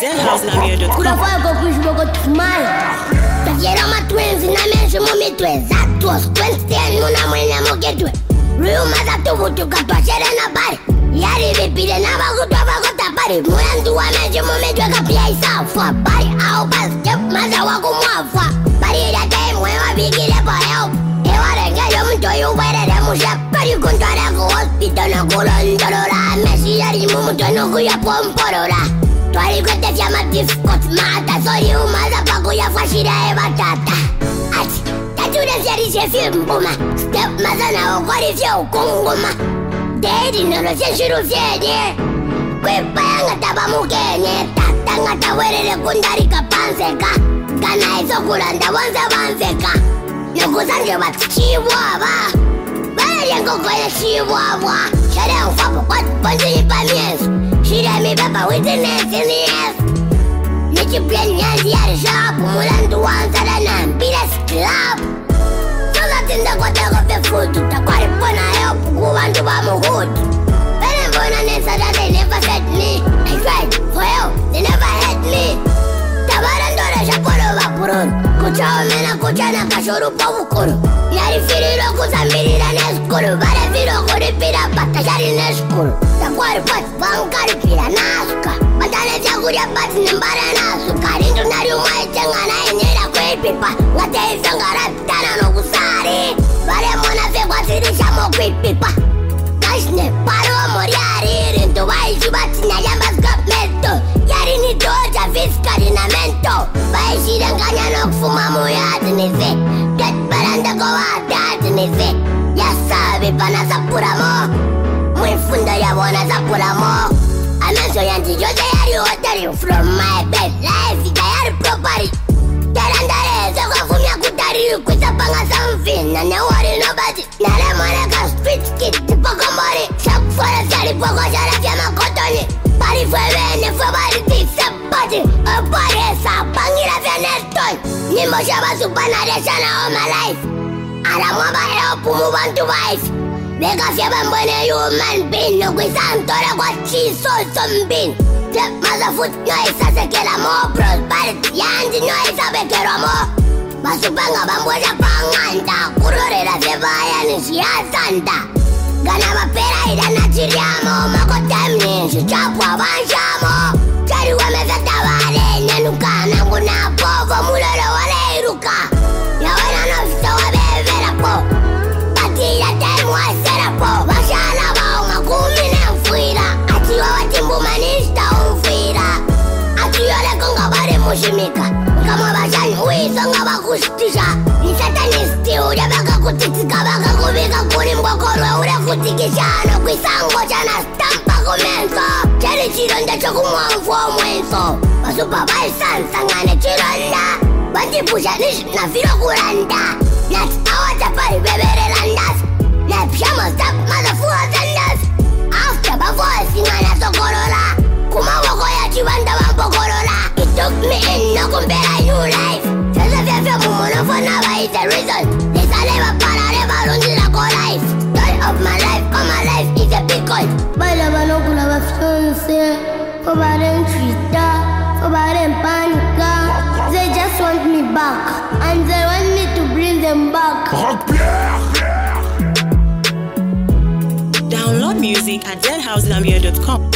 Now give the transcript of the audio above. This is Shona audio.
DeadHouseZambia.com. Kuna fire go push go smile. Tafiera ma twins na menshi mumitwe zatos 2010 muna mwene muketwe. Ruma za tuvutu katwashere na bari. Yari vipile na bagutwa bagota bari. Muyandu wa menshi mumitwe kapia isafa. Bari au bas jep maza waku mwafa. Bari ya time wewa bigile for help. Ewa rengeyo mtoyu werere musha. Bari kuntwara ku hospital na kulondorora. Meshi yari mumuto nukuya pomporora. Twari kwete vyama difficult mata. Sori umaza pakuya fashira eva tata. Ati tature vyarishe fimbuma. Step maza na okori vya ukunguma. Dedi nolo vyenshuru vyenye. Kwepa yanga taba mukenye. Tata ngata werere kundarika panseka. Kana iso kulanda wanze wanzeka. Nukuzanje wati chiwaba. Bale ngokoye chiwaba. Shade ufapo kwa ponzi ipa miesu. Shire mi baba witness in the ass. Niki plan nyanzi yari sharp. Mulandu wansara na mbira scrap. Sola tinda kwa tego fe food. Takwari pona help kuwandu wa muhudu. Bene mbona nesa that they never fed me. I tried for help, they never had me. Tabara ndore shakolo vapururu. Kuchao mena kuchana kashuru povukuru. Yari firiro kuzambirira neskuru. Bare firo kuripira bata shari neskuru. Takwari pati bankari pira nasuka. Bandane vyakurya pati nembara nasuka. Rindu nari umaitenga na enyera kwepipa. Ngate ifyangara pitana no kusari. Bare mwana fekwa sirisha mo kwepipa. Kashne paro moriari. Rindu waishi bati na yambas kapmeto. Yari ni doja fiskari na mento. Baishire nganya no kufuma muyati nife. Get baranda kwa watati nife. Yasabi pana sapura mo. Mwifunda yabona sapura mo. Amenso yanti yote yari hotari. From my bed life ita yari property. Terandare soko fumya kutari. Kusapanga something na ne worry nobody. Nare mwana ka street kid tipo kombori. Shak fora sari poko shara fya makotoni. Bari fue bene fue bari tisa body. O bari esa pangira fya neston. Nimbo shaba supanaresana all my life. Ara mwaba help move to wife. Beka fiaba mbone human being. No kwisantore kwa chiso sombin. Tep maza foot no isa sekela mo. Prosperity yanzi no isa bekero mo. Basupanga bambwesha panganta. Kurorera sevaya nishia santa. Gana mapera ida nachiriamo. Mako temni shichapwa banshamo. Chari wamefeta wale nenuka. Nangu na povo mulolo wale iruka. Yawena no fito wabevera po. Patila temu asera po. Bashala bao makumi na mfuira. Atiwa watimbu manista umfuira. Atiwa lekonga bare mushimika. Kama bashani uisonga bakustisha. Ni satanisti uja baka kutitika. Baka kubika kuri mbokorwe ure kutikisha. No kwisango chana stampa kumenso. Cheri chironda chokumwamfu omwenso. Basupa baisansa ngane chironda. Bandipusha nish na firo kuranda. Nats awata pari bebere landas. Nepshamo stop motherfucker zandas. After before singana sokorola. Kumawoko ya chibanda wampokorola. It took me in no compare new life. Sasa vya mumuno for now is the reason. Nisa leva para leva rundira ko life. Story of my life, come my life is a big call. Baila banokula bafiance. For baren trita. For baren panika. They just want me back. And they want me to bring them back. Download music at DeadHouseZambia.com.